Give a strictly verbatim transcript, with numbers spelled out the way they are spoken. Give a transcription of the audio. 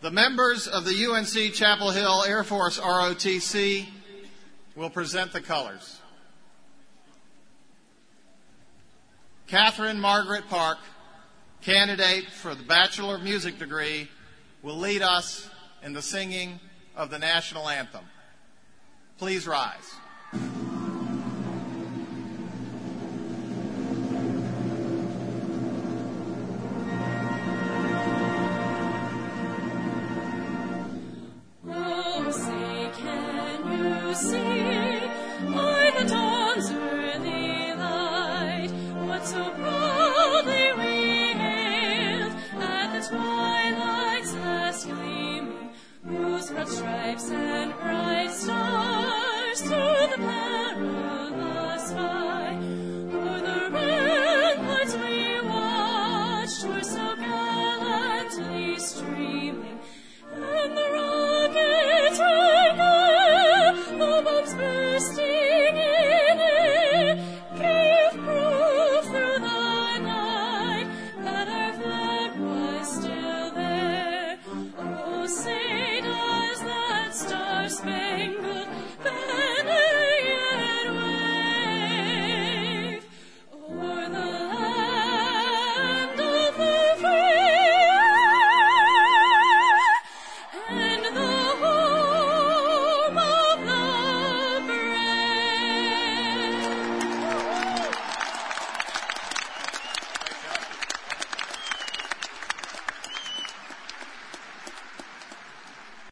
The members of the U N C Chapel Hill Air Force R O T C will present the colors. Catherine Margaret Park, candidate for the Bachelor of Music degree, will lead us in the singing of the national anthem. Please rise. Oh, say, can you see by the dawn's early light what so proudly we hailed at the twilight's last gleaming, whose broad stripes and bright stars through the perilous